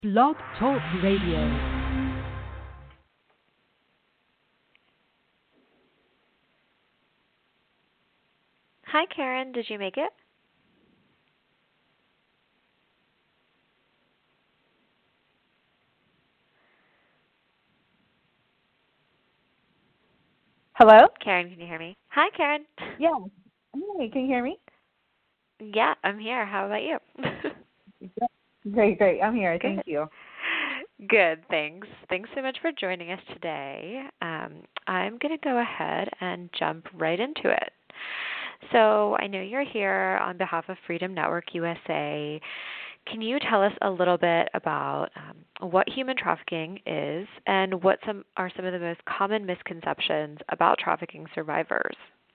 Blog Talk Radio. Hi, Karen. Did you make it? Hello? Karen, can you hear me? Hi, Karen. Yeah. Hey, can you hear me? Yeah, I'm here. How about you? Great. I'm here. Good. Thank you. Good, thanks. Thanks so much for joining us today. I'm going to go ahead and jump right into it. So I know you're here on behalf of Freedom Network USA. Can you tell us a little bit about what human trafficking is and what are some of the most common misconceptions about trafficking survivors?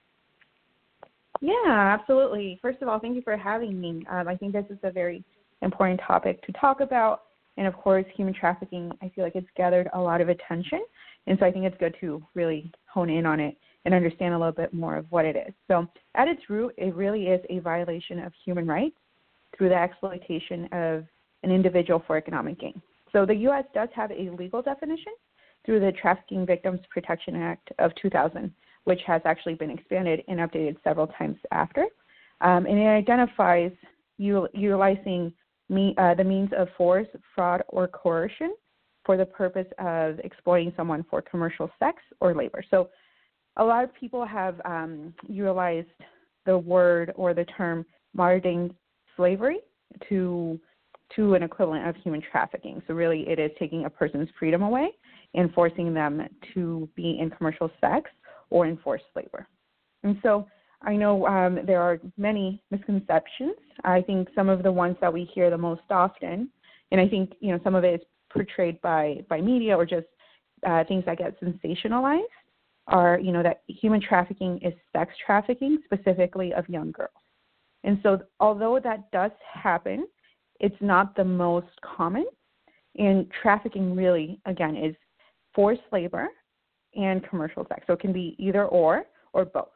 Yeah, absolutely. First of all, thank you for having me. I think this is a very important topic to talk about. And, of course, human trafficking, I feel like it's gathered a lot of attention. And so I think it's good to really hone in on it and understand a little bit more of what it is. So at its root, it really is a violation of human rights through the exploitation of an individual for economic gain. So the U.S. does have a legal definition through the Trafficking Victims Protection Act of 2000, which has actually been expanded and updated several times after. And it identifies utilizing the means of force, fraud, or coercion for the purpose of exploiting someone for commercial sex or labor. So a lot of people have utilized the word or the term modern-day slavery to an equivalent of human trafficking. So really it is taking a person's freedom away and forcing them to be in commercial sex or in forced labor. And so I know there are many misconceptions. I think some of the ones that we hear the most often, and I think some of it is portrayed by media or just things that get sensationalized, are that human trafficking is sex trafficking, specifically of young girls. And so although that does happen, it's not the most common. And trafficking really, again, is forced labor and commercial sex. So it can be either or both.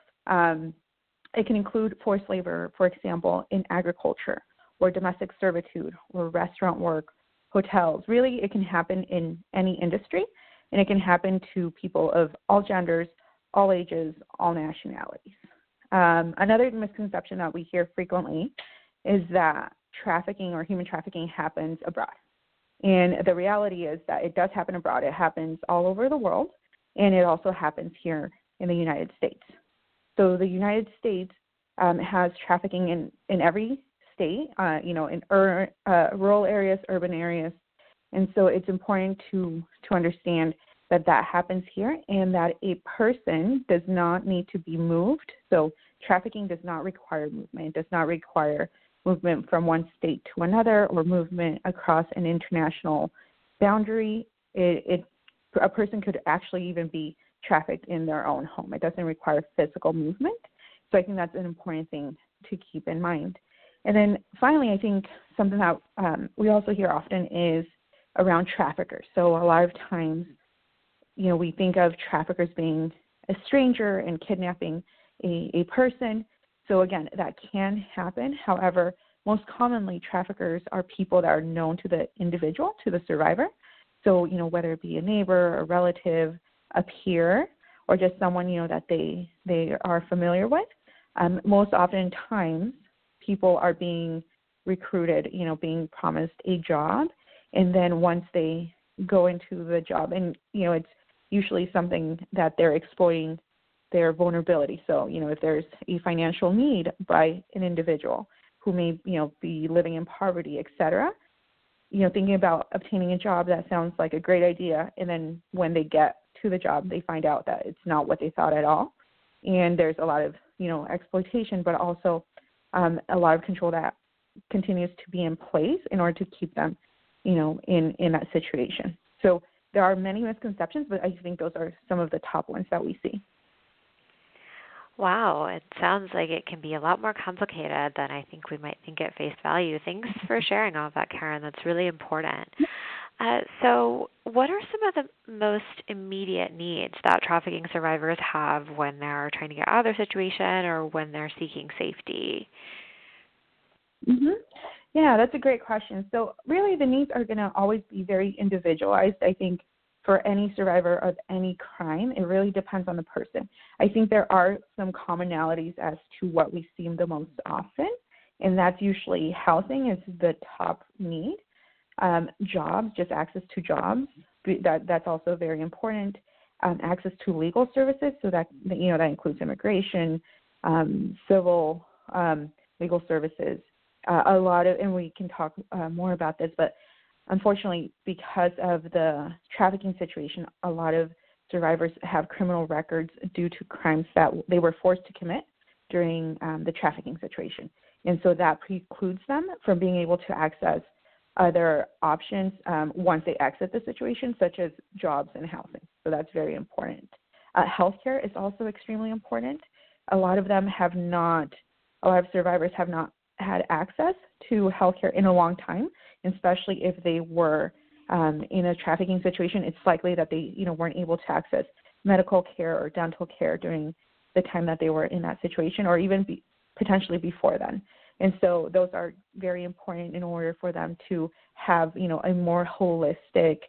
It can include forced labor, for example, in agriculture or domestic servitude or restaurant work, hotels. Really, it can happen in any industry, and it can happen to people of all genders, all ages, all nationalities. Another misconception that we hear frequently is that trafficking or human trafficking happens abroad. And the reality is that it does happen abroad. It happens all over the world, and it also happens here in the United States. So the United States has trafficking in every state, in rural areas, urban areas. And so it's important to understand that happens here and that a person does not need to be moved. So trafficking does not require movement. It does not require movement from one state to another or movement across an international boundary. A person could actually even be trafficked in their own home. It doesn't require physical movement. So I think that's an important thing to keep in mind. And then finally, I think something that we also hear often is around traffickers. So a lot of times, we think of traffickers being a stranger and kidnapping a person. So again, that can happen. However, most commonly, traffickers are people that are known to the individual, to the survivor. So, whether it be a neighbor, a relative, a peer, or just someone, that they are familiar with. Most oftentimes, people are being recruited, being promised a job. And then once they go into the job, and, it's usually something that they're exploiting their vulnerability. So, if there's a financial need by an individual who may, be living in poverty, et cetera, thinking about obtaining a job, that sounds like a great idea. And then when they get to the job, they find out that it's not what they thought at all. And there's a lot of, exploitation, but also a lot of control that continues to be in place in order to keep them, in that situation. So there are many misconceptions, but I think those are some of the top ones that we see. Wow, it sounds like it can be a lot more complicated than I think we might think at face value. Thanks for sharing all of that, Karen. That's really important. So what are some of the most immediate needs that trafficking survivors have when they're trying to get out of their situation or when they're seeking safety? Mm-hmm. Yeah, that's a great question. So really the needs are going to always be very individualized. I think for any survivor of any crime, it really depends on the person. I think there are some commonalities as to what we see the most often, and that's usually housing is the top need. Jobs, just access to jobs, that's also very important. Access to legal services, so that that includes immigration, civil legal services. A lot of, and we can talk more about this, but unfortunately, because of the trafficking situation, a lot of survivors have criminal records due to crimes that they were forced to commit during the trafficking situation. And so that precludes them from being able to access other options once they exit the situation, such as jobs and housing. So that's very important. Healthcare is also extremely important. A lot of survivors have not had access to healthcare in a long time, especially if they were in a trafficking situation. It's likely that they weren't able to access medical care or dental care during the time that they were in that situation, or even potentially before then. And so those are very important in order for them to have a more holistic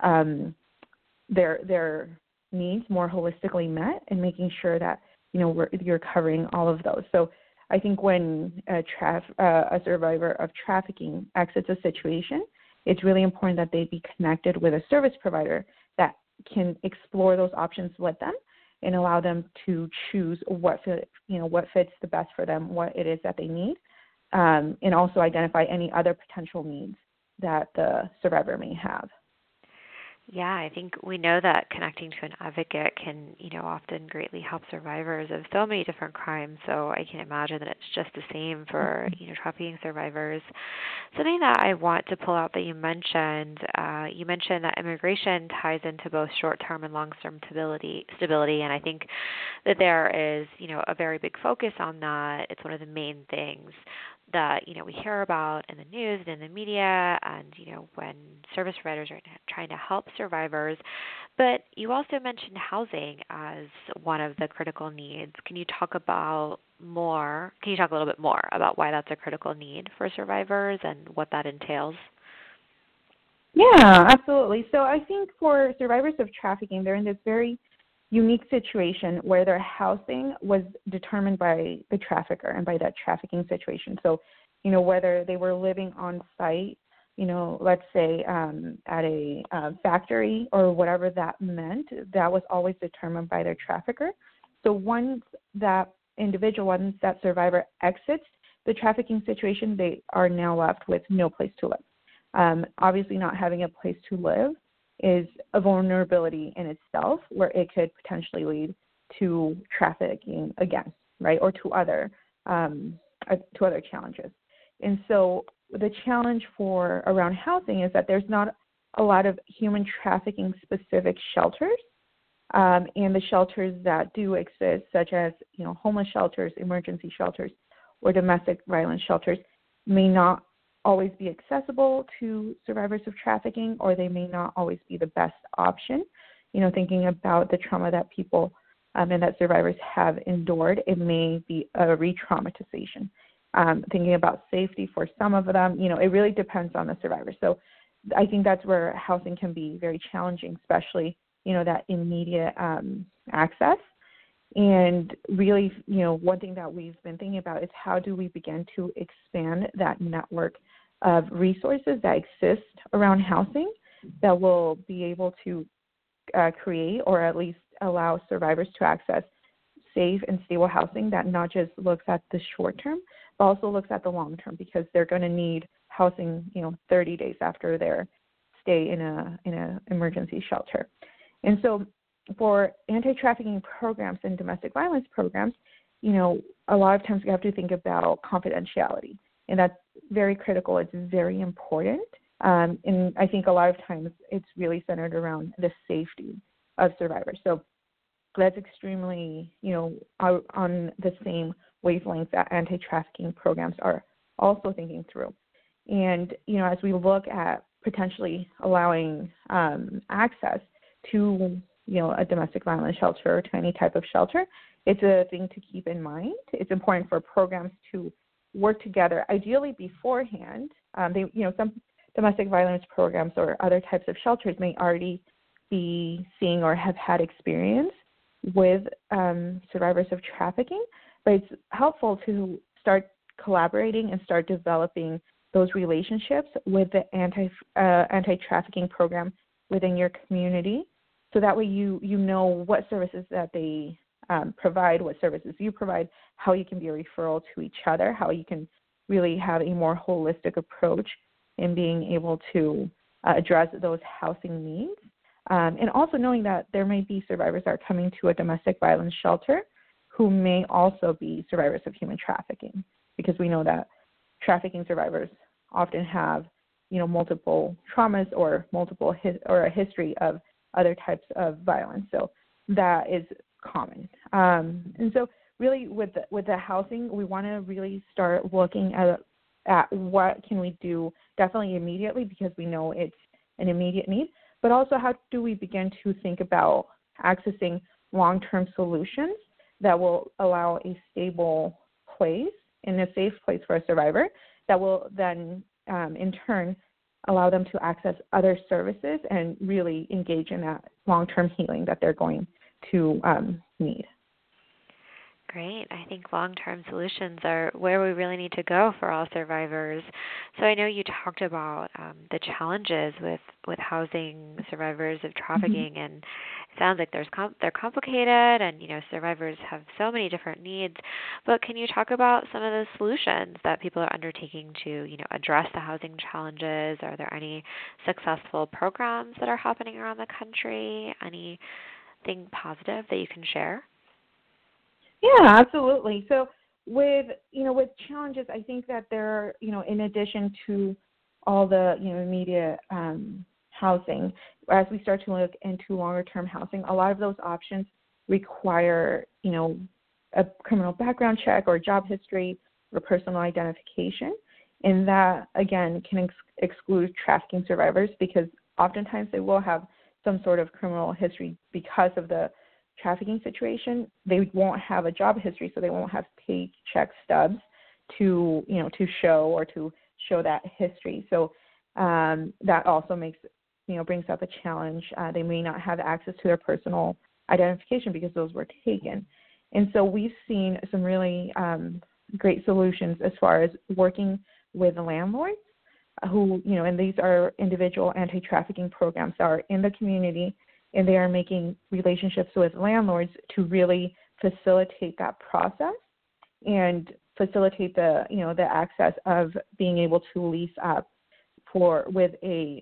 their needs more holistically met, and making sure that you're covering all of those. So I think when a survivor of trafficking exits a situation, it's really important that they be connected with a service provider that can explore those options with them and allow them to choose what fits the best for them, what it is that they need, and also identify any other potential needs that the survivor may have. Yeah, I think we know that connecting to an advocate can, often greatly help survivors of so many different crimes. So I can imagine that it's just the same for, trafficking survivors. Something that I want to pull out that you mentioned that immigration ties into both short-term and long-term stability, and I think that there is, a very big focus on that. It's one of the main things that we hear about in the news and in the media, and when service providers are trying to help survivors. But you also mentioned housing as one of the critical needs. Can you talk a little bit more about why that's a critical need for survivors and what that entails? Yeah, absolutely. So I think for survivors of trafficking, they're in this very unique situation where their housing was determined by the trafficker and by that trafficking situation. So, whether they were living on site, let's say at a factory or whatever that meant, that was always determined by their trafficker. So once that survivor exits the trafficking situation, they are now left with no place to live. Obviously, not having a place to live is a vulnerability in itself, where it could potentially lead to trafficking again, right, or to other challenges. And so the challenge around housing is that there's not a lot of human trafficking specific shelters, and the shelters that do exist, such as homeless shelters, emergency shelters, or domestic violence shelters, may not always be accessible to survivors of trafficking, or they may not always be the best option. Thinking about the trauma that people and that survivors have endured, it may be a re-traumatization. Thinking about safety for some of them, it really depends on the survivor. So I think that's where housing can be very challenging, especially, that immediate access. And really, one thing that we've been thinking about is how do we begin to expand that network of resources that exist around housing that will be able to create, or at least allow survivors to access safe and stable housing that not just looks at the short term, but also looks at the long term, because they're going to need housing, 30 days after their stay in a emergency shelter. And so for anti-trafficking programs and domestic violence programs, a lot of times we have to think about confidentiality, and that's very critical. It's very important. And I think a lot of times it's really centered around the safety of survivors. So that's extremely, on the same wavelength that anti-trafficking programs are also thinking through. And, as we look at potentially allowing access to, a domestic violence shelter or to any type of shelter, it's a thing to keep in mind. It's important for programs to work together, ideally beforehand. Some domestic violence programs or other types of shelters may already be seeing or have had experience with survivors of trafficking, but it's helpful to start collaborating and start developing those relationships with the anti-trafficking program within your community, so that way you know what services that they provide, what services you provide, how you can be a referral to each other, how you can really have a more holistic approach in being able to address those housing needs. And also knowing that there may be survivors that are coming to a domestic violence shelter who may also be survivors of human trafficking, because we know that trafficking survivors often have, multiple traumas or a history of other types of violence. So that is common. And so really with the housing, we want to really start looking at what can we do definitely immediately, because we know it's an immediate need, but also how do we begin to think about accessing long-term solutions that will allow a stable place and a safe place for a survivor that will then in turn allow them to access other services and really engage in that long-term healing that they're going to need. Great. I think long-term solutions are where we really need to go for all survivors. So I know you talked about the challenges with housing survivors of trafficking, and it sounds like they're complicated, and survivors have so many different needs. But can you talk about some of the solutions that people are undertaking to address the housing challenges? Are there any successful programs that are happening around the country? Anything positive that you can share? Yeah, absolutely. So with challenges, I think that there are, in addition to all the, immediate housing, as we start to look into longer-term housing, a lot of those options require, a criminal background check or job history or personal identification. And that, again, can exclude trafficking survivors, because oftentimes they will have some sort of criminal history because of the trafficking situation. They won't have a job history, so they won't have paycheck stubs to show that history. So that also brings up a challenge. They may not have access to their personal identification because those were taken. And so we've seen some really great solutions as far as working with landlords who, and these are individual anti-trafficking programs that are in the community, and they are making relationships with landlords to really facilitate that process and facilitate the access of being able to lease up with a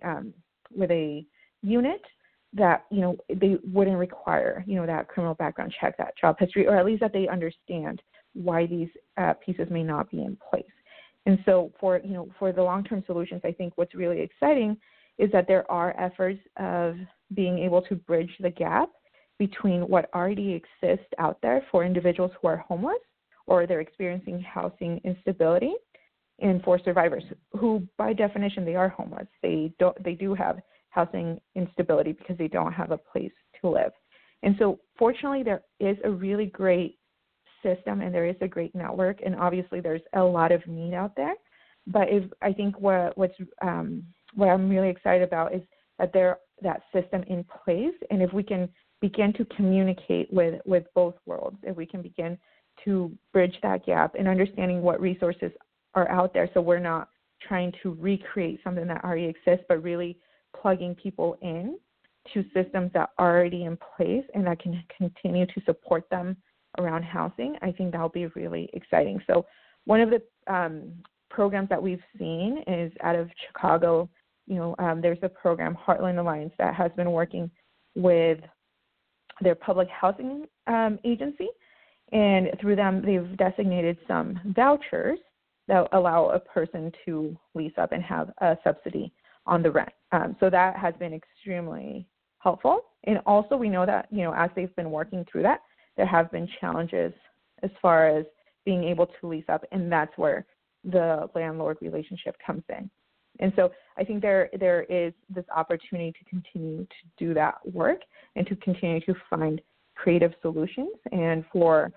unit that they wouldn't require that criminal background check, that job history, or at least that they understand why these pieces may not be in place. And so for the long-term solutions, I think what's really exciting is that there are efforts of being able to bridge the gap between what already exists out there for individuals who are homeless or they're experiencing housing instability, and for survivors who, by definition, they are homeless. They do have housing instability because they don't have a place to live. And so fortunately, there is a really great system and there is a great network, and obviously there's a lot of need out there. But I think what I'm really excited about is that that system in place, and if we can begin to communicate with both worlds, if we can begin to bridge that gap and understanding what resources are out there, so we're not trying to recreate something that already exists, but really plugging people in to systems that are already in place and that can continue to support them around housing, I think that'll be really exciting. So one of the programs that we've seen is out of Chicago. There's a program, Heartland Alliance, that has been working with their public housing agency, and through them they've designated some vouchers that allow a person to lease up and have a subsidy on the rent. So that has been extremely helpful. And also we know that, as they've been working through that, there have been challenges as far as being able to lease up, and that's where the landlord relationship comes in. And so I think there is this opportunity to continue to do that work and to continue to find creative solutions, and for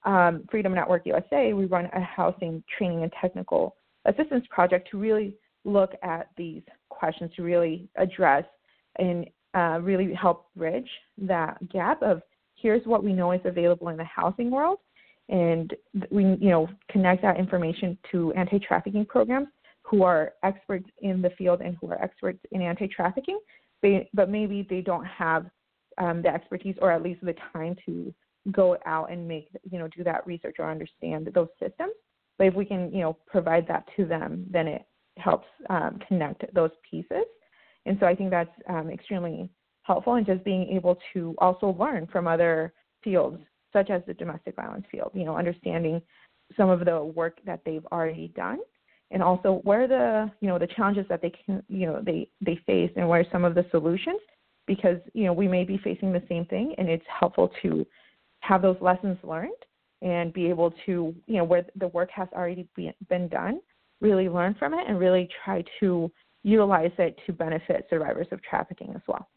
Freedom Network USA, we run a housing training and technical assistance project to really look at these questions, to really address and really help bridge that gap of here's what we know is available in the housing world, and we connect that information to anti-trafficking programs who are experts in the field and who are experts in anti-trafficking, but maybe they don't have the expertise or at least the time to go out and do that research or understand those systems. But if we can, provide that to them, then it helps connect those pieces. And so I think that's extremely helpful, and just being able to also learn from other fields, such as the domestic violence field, understanding some of the work that they've already done, and also where the challenges that they can, they face, and where some of the solutions, because, we may be facing the same thing, and it's helpful to have those lessons learned and be able to, where the work has already been done, really learn from it and really try to utilize it to benefit survivors of trafficking as well.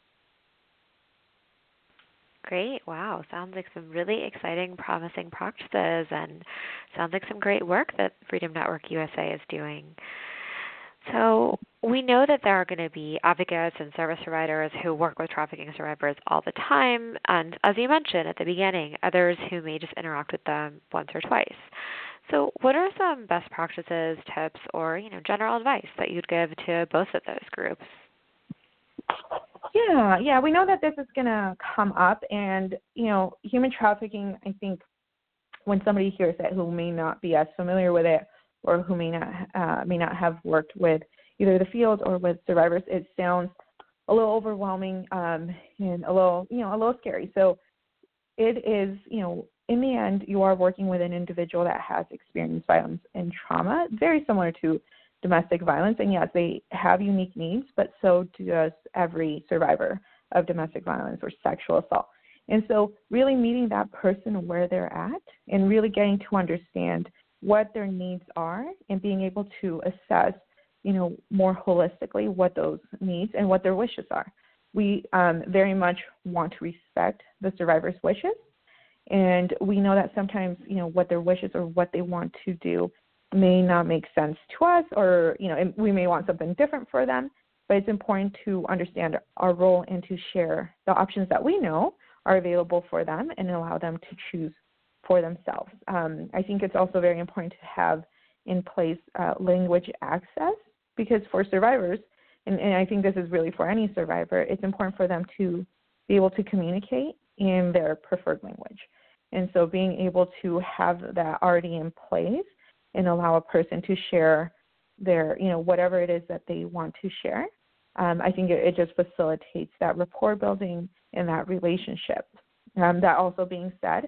Great. Wow. Sounds like some really exciting, promising practices, and sounds like some great work that Freedom Network USA is doing. So we know that there are going to be advocates and service providers who work with trafficking survivors all the time, and as you mentioned at the beginning, others who may just interact with them once or twice. So what are some best practices, tips, or general advice that you'd give to both of those groups? Yeah, we know that this is going to come up, and human trafficking, I think when somebody hears it who may not be as familiar with it, or who may not have worked with either the field or with survivors, it sounds a little overwhelming and a little scary. So it is, in the end, you are working with an individual that has experienced violence and trauma, very similar to domestic violence. And yes, they have unique needs, but so does every survivor of domestic violence or sexual assault. And so really meeting that person where they're at and really getting to understand what their needs are and being able to assess, more holistically what those needs and what their wishes are. We very much want to respect the survivor's wishes, and we know that sometimes, what their wishes or what they want to do may not make sense to us, or, we may want something different for them, but it's important to understand our role and to share the options that we know are available for them and allow them to choose for themselves. I think it's also very important to have in place language access, because for survivors, and I think this is really for any survivor, it's important for them to be able to communicate in their preferred language. And so being able to have that already in place and allow a person to share their, whatever it is that they want to share, I think it just facilitates that rapport building and that relationship. That also being said,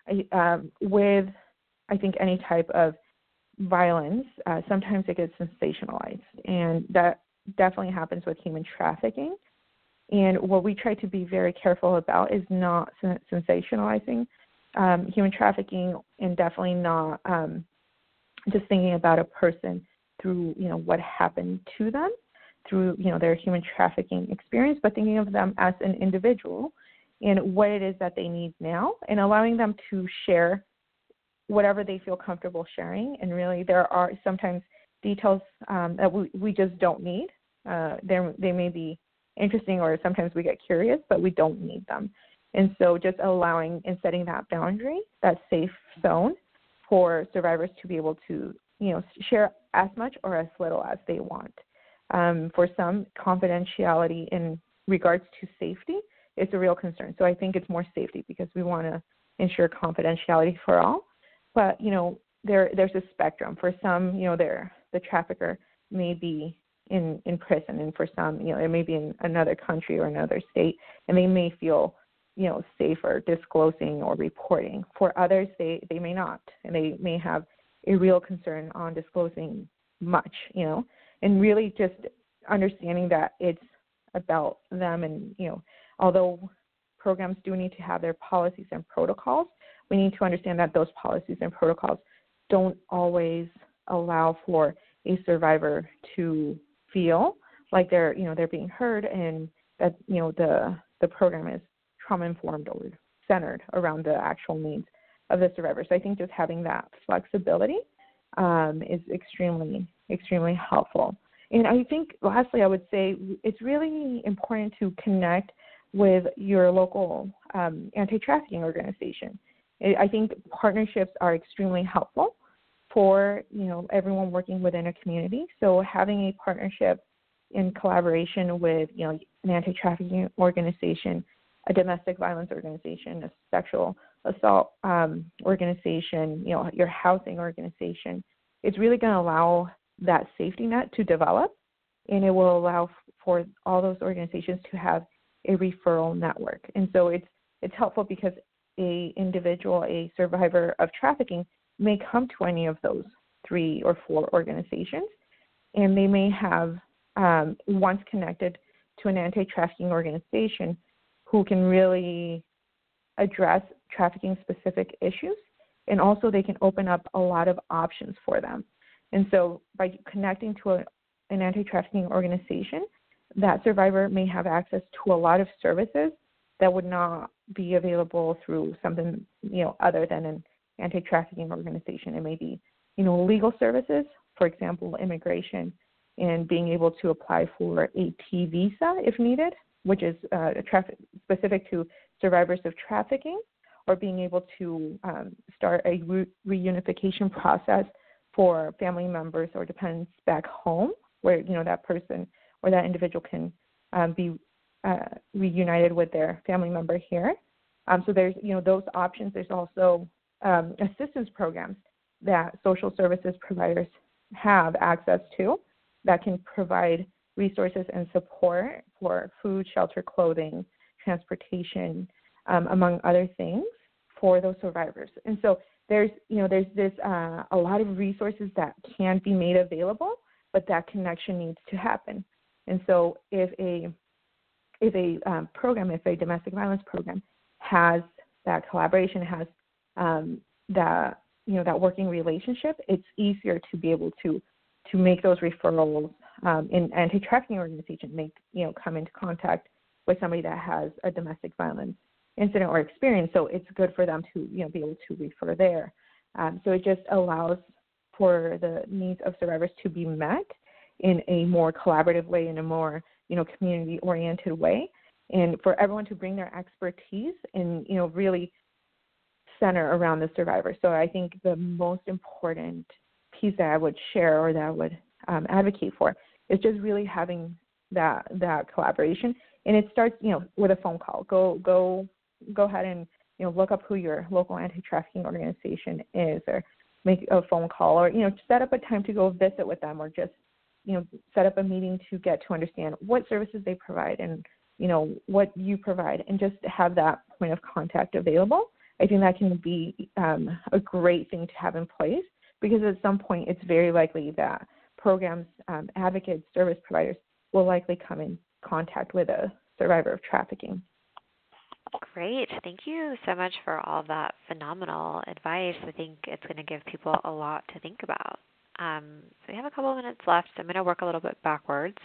with, I think, any type of violence, sometimes it gets sensationalized, and that definitely happens with human trafficking. And what we try to be very careful about is not sensationalizing human trafficking, and definitely not just thinking about a person through, what happened to them, through, their human trafficking experience, but thinking of them as an individual and what it is that they need now, and allowing them to share whatever they feel comfortable sharing. And really, there are sometimes details that we just don't need. They may be interesting, or sometimes we get curious, but we don't need them. And so just allowing and setting that boundary, that safe zone for survivors to be able to, share as much or as little as they want. For some, confidentiality in regards to safety is a real concern. So I think it's more safety, because we want to ensure confidentiality for all. But, there's a spectrum. For some, the trafficker may be in prison, and for some, it may be in another country or another state, and they may feel, safer disclosing or reporting. For others, they may not, and they may have a real concern on disclosing much, and really just understanding that it's about them. And, although programs do need to have their policies and protocols, we need to understand that those policies and protocols don't always allow for a survivor to feel like they're being heard, and that, the program is trauma-informed or centered around the actual needs of the survivor. So I think just having that flexibility is extremely, extremely helpful. And I think lastly, I would say it's really important to connect with your local anti-trafficking organization. I think partnerships are extremely helpful for, everyone working within a community. So having a partnership in collaboration with, an anti-trafficking organization, a domestic violence organization, a sexual assault organization, your housing organization, it's really going to allow that safety net to develop, and it will allow for all those organizations to have a referral network. And so it's helpful because a individual, a survivor of trafficking, may come to any of those 3 or 4 organizations, and they may have once connected to an anti-trafficking organization who can really address trafficking-specific issues, and also they can open up a lot of options for them. And so by connecting to an anti-trafficking organization, that survivor may have access to a lot of services that would not be available through something, other than an anti-trafficking organization. It may be, legal services, for example, immigration, and being able to apply for a T visa if needed, which is specific to survivors of trafficking, or being able to start a reunification process for family members or dependents back home, where that person or that individual can be reunited with their family member here. So there's those options. There's also assistance programs that social services providers have access to that can provide resources and support for food, shelter, clothing, transportation, among other things for those survivors. And so there's this a lot of resources that can be made available, but that connection needs to happen. And so if a program, if a domestic violence program has that collaboration, has that working relationship, it's easier to be able to make those referrals in anti-trafficking organization, come into contact with somebody that has a domestic violence incident or experience. So it's good for them to be able to refer there. So it just allows for the needs of survivors to be met in a more collaborative way, in a more community-oriented way, and for everyone to bring their expertise and really center around the survivor. So I think the most important piece that I would share or that I would advocate for is just really having that collaboration. And it starts with a phone call. Go ahead and look up who your local anti-trafficking organization is, or make a phone call, or set up a time to go visit with them, or just set up a meeting to get to understand what services they provide and what you provide, and just have that point of contact available. I think that can be a great thing to have in place, because at some point it's very likely that programs, advocates, service providers will likely come in contact with a survivor of trafficking. Great. Thank you so much for all of that phenomenal advice. I think it's going to give people a lot to think about. So we have a couple of minutes left, so I'm going to work a little bit backwards.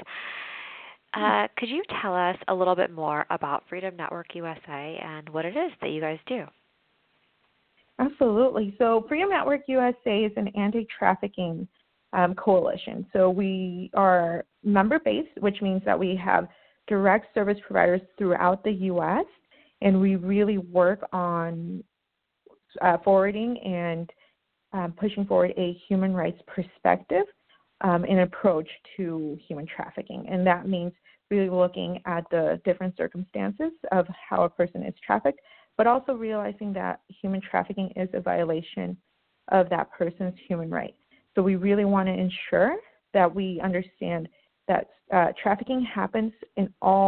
Could you tell us a little bit more about Freedom Network USA and what it is that you guys do? Absolutely. So Freedom Network USA is an anti-trafficking coalition. So we are member-based, which means that we have direct service providers throughout the U.S., and we really work on forwarding and pushing forward a human rights perspective and approach to human trafficking. And that means really looking at the different circumstances of how a person is trafficked, but also realizing that human trafficking is a violation of that person's human rights. So we really want to ensure that we understand that trafficking happens it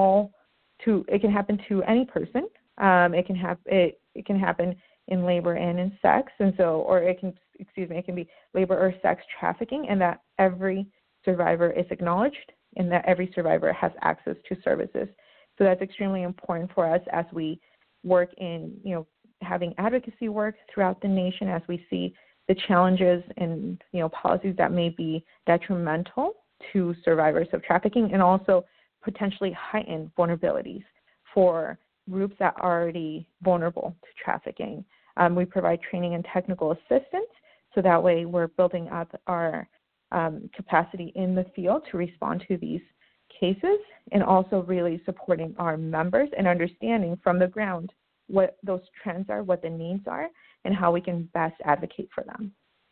can happen to any person. It can happen in labor and in sex, and so, it can be labor or sex trafficking, and that every survivor is acknowledged, and that every survivor has access to services. So that's extremely important for us as we work in, having advocacy work throughout the nation, as we see the challenges and, policies that may be detrimental to survivors of trafficking, and also potentially heighten vulnerabilities for groups that are already vulnerable to trafficking, We provide training and technical assistance, so that way we're building up our capacity in the field to respond to these cases, and also really supporting our members and understanding from the ground what those trends are, what the needs are, and how we can best advocate for them.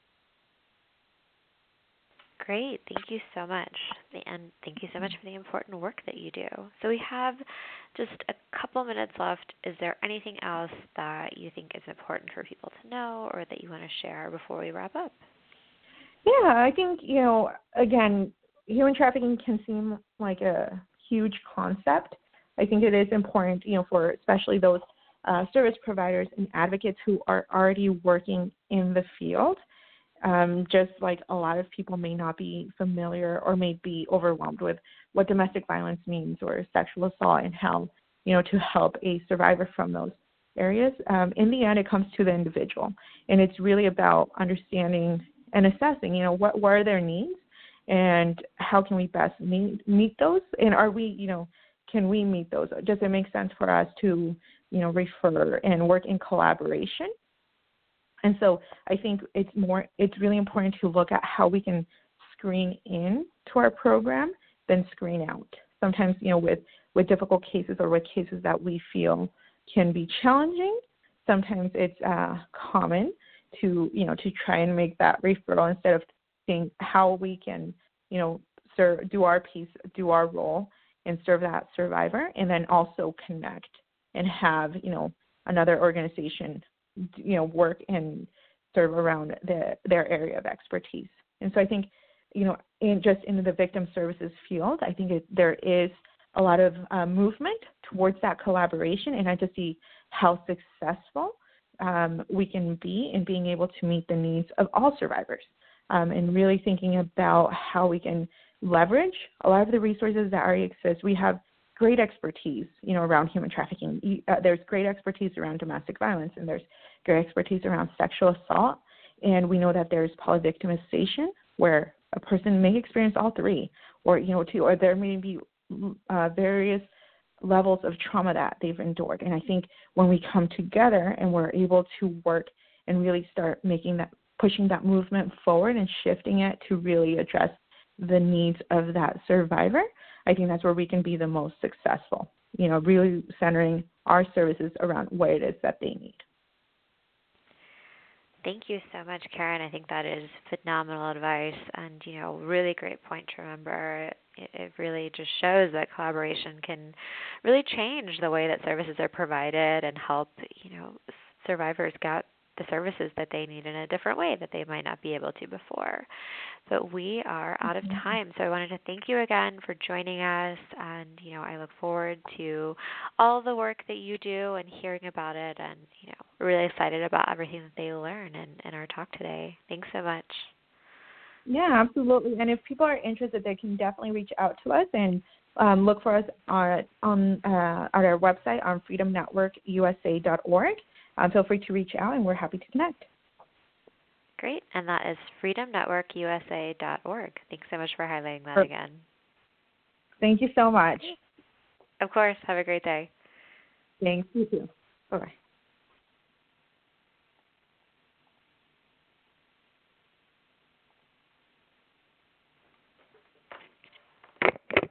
Great. Thank you so much. And thank you so much for the important work that you do. So we have just a couple minutes left. Is there anything else that you think is important for people to know or that you want to share before we wrap up? Yeah, I think, again, human trafficking can seem like a huge concept. I think it is important, for especially those service providers and advocates who are already working in the field. Just like a lot of people may not be familiar or may be overwhelmed with what domestic violence means or sexual assault and how, to help a survivor from those areas. In the end, it comes to the individual, and it's really about understanding and assessing, what are their needs and how can we best meet those, and are we, can we meet those? Does it make sense for us to, refer and work in collaboration? And so I think it's really important to look at how we can screen in to our program than screen out. Sometimes, with difficult cases or with cases that we feel can be challenging, sometimes it's common to try and make that referral instead of seeing how we can, do our piece, do our role and serve that survivor, and then also connect and have, another organization work and serve around their area of expertise. And so I think, in the victim services field, I think there is a lot of movement towards that collaboration, and I just see how successful we can be in being able to meet the needs of all survivors, and really thinking about how we can leverage a lot of the resources that already exist. We have great expertise, around human trafficking. There's great expertise around domestic violence, and there's great expertise around sexual assault. And we know that there's polyvictimization, where a person may experience all three, or or there may be various levels of trauma that they've endured. And I think when we come together and we're able to work and really start pushing that movement forward and shifting it to really address the needs of that survivor, I think that's where we can be the most successful, really centering our services around what it is that they need. Thank you so much, Karen. I think that is phenomenal advice and, really great point to remember. It really just shows that collaboration can really change the way that services are provided and help, survivors get the services that they need in a different way that they might not be able to before. But we are out of time, so I wanted to thank you again for joining us, and I look forward to all the work that you do and hearing about it, and we're really excited about everything that they learn in our talk today. Thanks so much. Yeah, absolutely. And if people are interested, they can definitely reach out to us and look for us on our website on freedomnetworkusa.org. Feel free to reach out, and we're happy to connect. Great, and that is freedomnetworkusa.org. Thanks so much for highlighting that again. Thank you so much. Of course. Have a great day. Thanks. You too. Bye-bye.